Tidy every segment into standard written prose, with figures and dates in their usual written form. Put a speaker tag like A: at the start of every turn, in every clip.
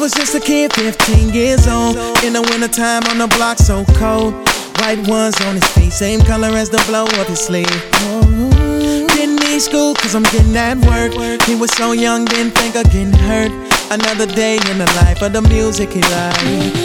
A: was just a kid, 15 years old. In the wintertime on the block, so cold. White ones on his feet, same color as the blow of his sleeve. Didn't need school, cause I'm getting at work. He was so young, didn't think of getting hurt. Another day in the life of the music he liked.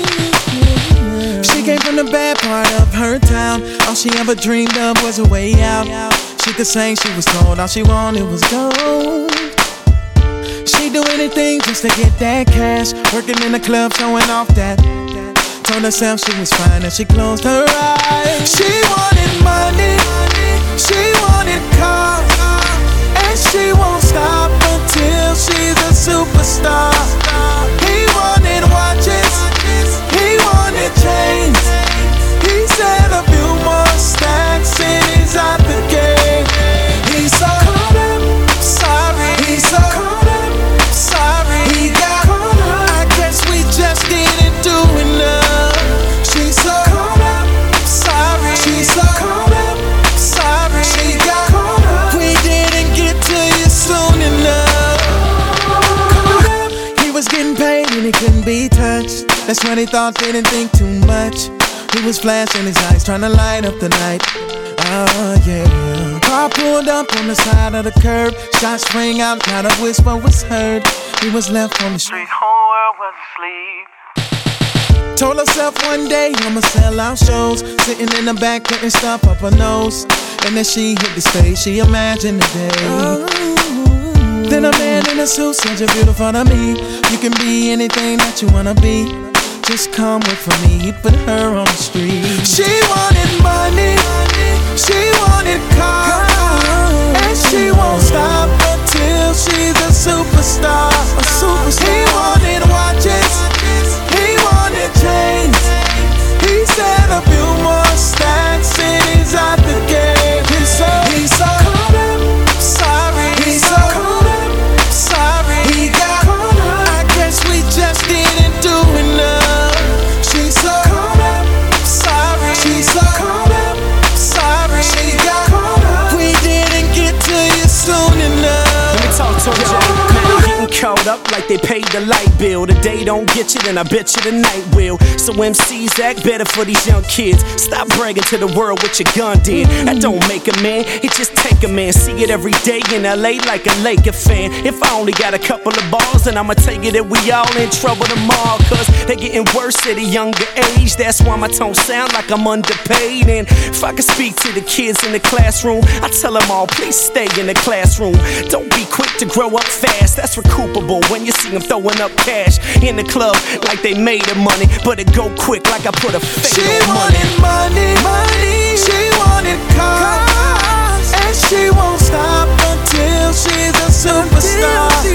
A: She came from the bad part of her town. All she ever dreamed of was a way out. She could sing, she was told all she wanted was gold. She'd do anything just to get that cash. Working in the club, showing off that. Told herself she was fine and she closed her eyes. She wanted money, she wanted cars, and she won't stop until she's a superstar. He wanted watches, he wanted chains. He said a few more stacks and he's out the game. He's so caught up, sorry. He's so caught up, sorry. He got caught up. I guess we just didn't do enough. She's so caught up, sorry. She's so caught up, sorry. She got caught up. We didn't get to you soon enough. Caught up. He was getting paid and he couldn't be touched. That's when he thought, didn't think too much. He was flashing his eyes, trying to light up the night. Oh yeah. Car pulled up on the side of the curb. Shots rang out, not a whisper was heard. He was left on the street, whole world was asleep. Told herself one day I'ma sell out shows. Sitting in the back, couldn't stop up her nose. And as she hit the stage, she imagined the day. Then a man in a suit said, you're beautiful to me. You can be anything that you wanna be. Just come work for me. He put her on the street. She wanted money, she wanted cars, and she won't stop until she's a superstar. A superstar. He wanted watches, he wanted chains. He said a few more stacks and he's out the game. He's so caught up, sorry. He's so caught up, sorry. He got caught up. I guess we just didn't do enough. She's so caught up, sorry. She's so caught up, sorry. She got caught up. We didn't get to you soon enough.
B: Let me talk to him, Jay. Man, getting caught up like they paid the light bill. The day don't get you, then I bet you the night will. So MCs act better for these young kids. Stop bragging to the world what your gun did. That don't make a man, it just take a man. See it every day in LA like a Laker fan. If I only got a couple of balls, then I'ma take it that we all in trouble tomorrow. Cause they getting worse at a younger age. That's why my tone sound like I'm underpaid. And if I could speak to the kids in the classroom, I tell them all, please stay in the classroom. Don't be quick to grow up fast. That's recoupable when you see them throwing up cash in the club like they made of money. But it go quick like I put a fade on money.
A: She wanted money, money.